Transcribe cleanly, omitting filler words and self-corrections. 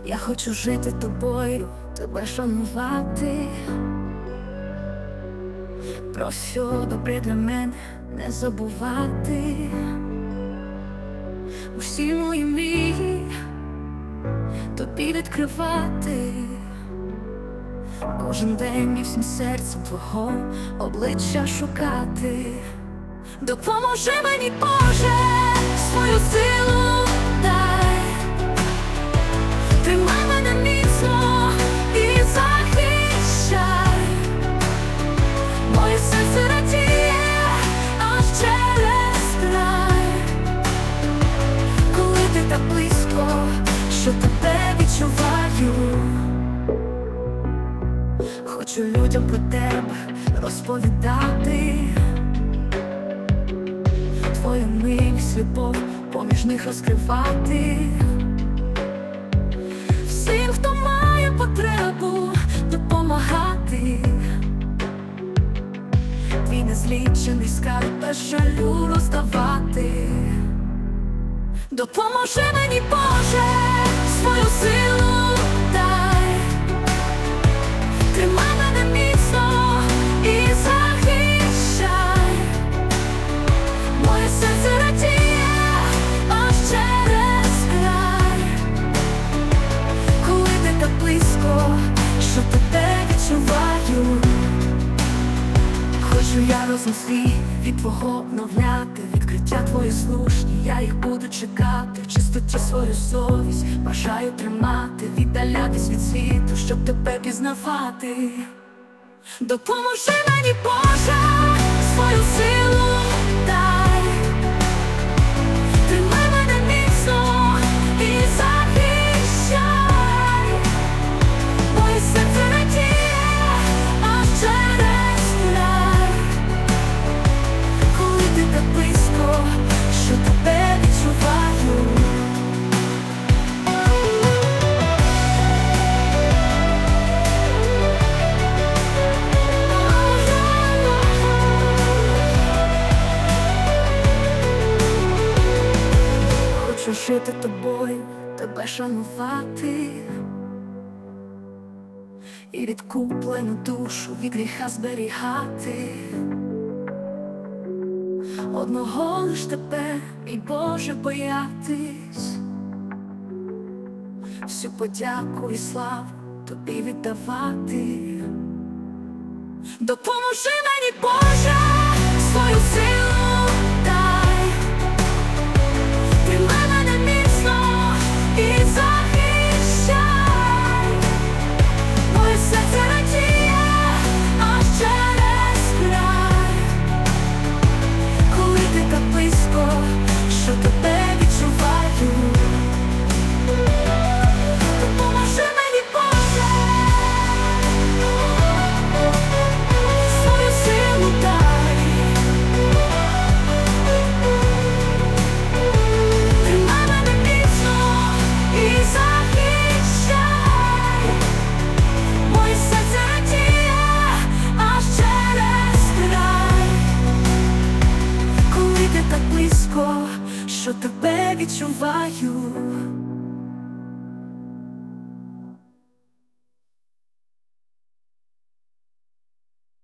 Я хочу жити тобою, тебе шанувати. Про все добре для мене не забувати. Усі мої мрії тобі відкривати. Кожен день і всім серцем твого обличчя шукати. Допоможи мені, Боже, свою силу дай. Тримай мене міцно і захищай. Моє серце радіє аж через край. Коли ти так близько, що тебе відчуваю. Хочу людям про тебе розповідати. Твою милість, любов поміж них розкривати. Всім, хто має потребу, допомагати. Твій незлічений скарб без жалю роздавати. Допоможи мені, Боже, свою силу дай. Тримай мене міцно і захищай. Моє серце радіє аж через край. Коли ти так близько, що тебе відчуваю. Хочу я розум свій від твого обновляти. Відкриття твої слушні, я їх буду чекати. В чистоті свою совість бажаю тримати. Віддалятись від світу, щоб тебе пізнавати. Допоможи мені, Боже, свою силу дай. Тримай мене міцно і захищай. Моє серце радіє аж через край. Коли ти так близько, що тебе відчуваю. Хочу жити тобою, тебе шанувати. І відкуплену душу від гріха зберігати. Одного лиш тебе, мій Боже, боятись. Всю подяку і славу тобі віддавати. Допоможи мені, Боже, свою силу дай. Тримай мене міцно і захищай. Моє серце радіє аж через край. Коли ти так близько, що тебе відчуваю. Допоможи мені, Боже, свою силу дай. Тримай мене міцно і захищай. Моє серце радіє аж через край. Коли ти так близько, що тебе відчуваю.